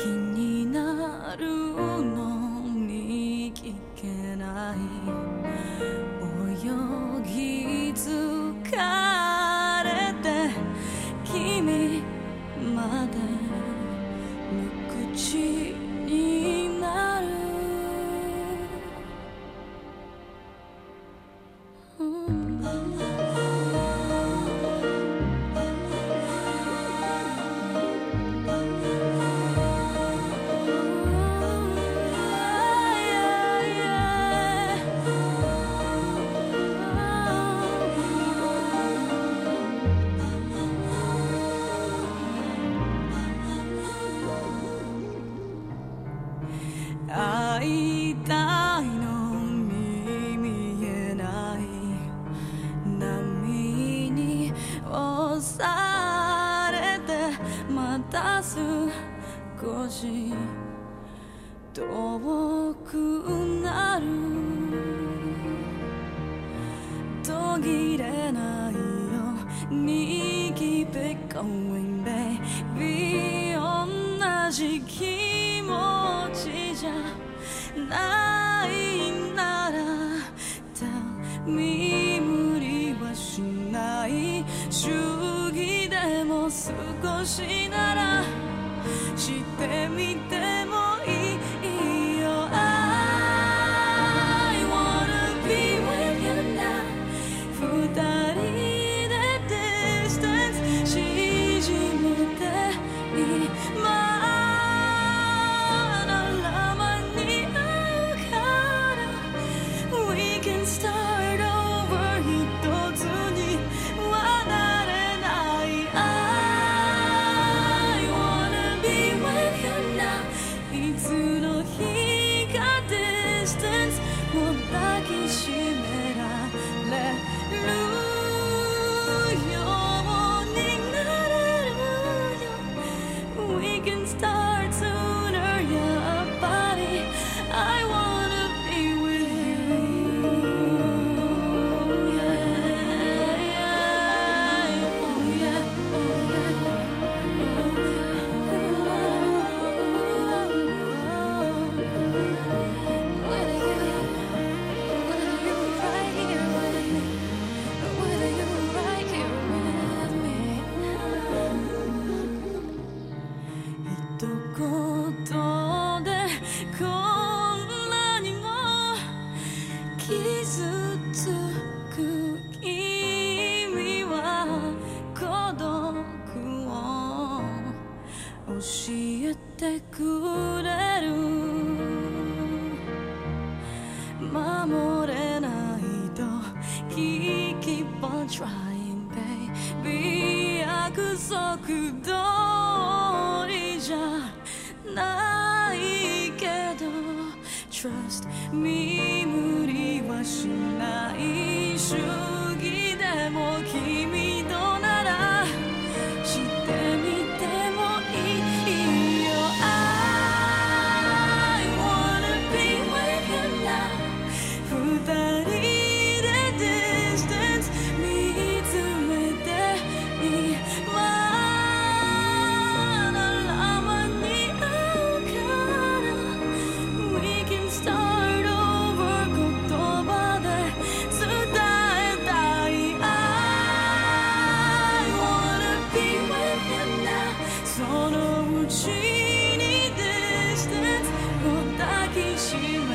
気になるのに聞けない泳ぎ疲れて君まで無口になる、会いたいのに見えない波に押されてまた少し遠くなる、途切れないように Keep it going baby、 同じ気持ちじゃないなら Tell me 無理はしない、主義でも少しならしてみてもいいよ、 I wanna be with you now、 二人で distance 縮めて今Start over 一つにはなれない、 I wanna be with you now、 いつの日か distance も抱きしめられるようになれるよ、 We can start sooner your body、 I wanna be with you。一言でこんなにも傷つく君は孤独を教えてくれる、守れないと Keep on trying baby、 約束通りじゃないけど Trust me 無理はしない、主義でも君とならしてみてもいいよ、 I wanna be with you now、 二人で distance 見つめて今そのうちに distance を抱きしめ